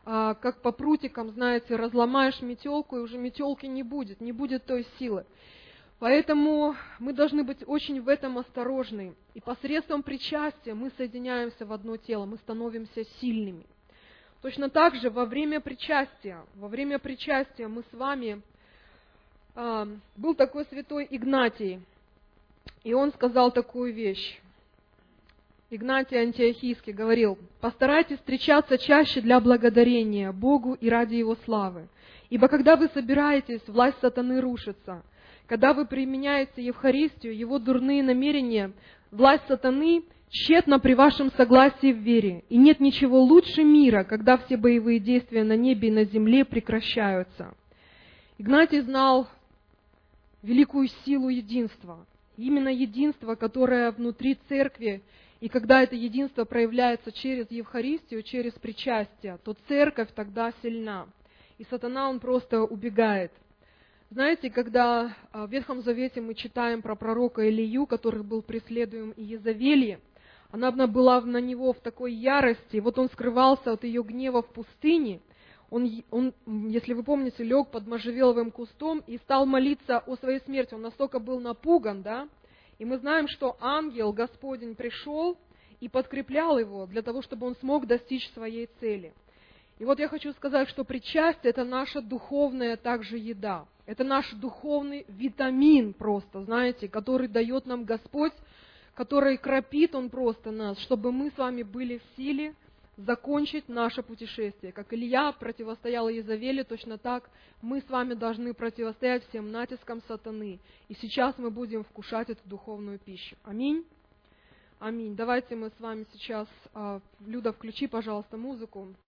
как по прутикам, знаете, разломаешь метелку, и уже метелки не будет той силы. Поэтому мы должны быть очень в этом осторожны. И посредством причастия мы соединяемся в одно тело, мы становимся сильными. Точно так же во время причастия мы с вами, был такой святой Игнатий, и он сказал такую вещь. Игнатий Антиохийский говорил: постарайтесь встречаться чаще для благодарения Богу и ради Его славы. Ибо когда вы собираетесь, власть сатаны рушится. Когда вы применяете Евхаристию, его дурные намерения, власть сатаны тщетна при вашем согласии в вере. И нет ничего лучше мира, когда все боевые действия на небе и на земле прекращаются. Игнатий знал великую силу единства. Именно единство, которое внутри церкви. И когда это единство проявляется через Евхаристию, через причастие, то церковь тогда сильна. И сатана, он просто убегает. Знаете, когда в Ветхом Завете мы читаем про пророка Илию, который был преследуем Иезавелью, она была на него в такой ярости, вот он скрывался от ее гнева в пустыне, он, если вы помните, лег под можжевеловым кустом и стал молиться о своей смерти, он настолько был напуган, да, и мы знаем, что ангел Господень пришел и подкреплял его для того, чтобы он смог достичь своей цели. И вот я хочу сказать, что причастие – это наша духовная также еда. Это наш духовный витамин просто, знаете, который дает нам Господь, который кропит Он просто нас, чтобы мы с вами были в силе закончить наше путешествие. Как Илья противостоял Иезавели, точно так мы с вами должны противостоять всем натискам сатаны. И сейчас мы будем вкушать эту духовную пищу. Аминь. Аминь. Давайте мы с вами сейчас... Люда, включи, пожалуйста, музыку.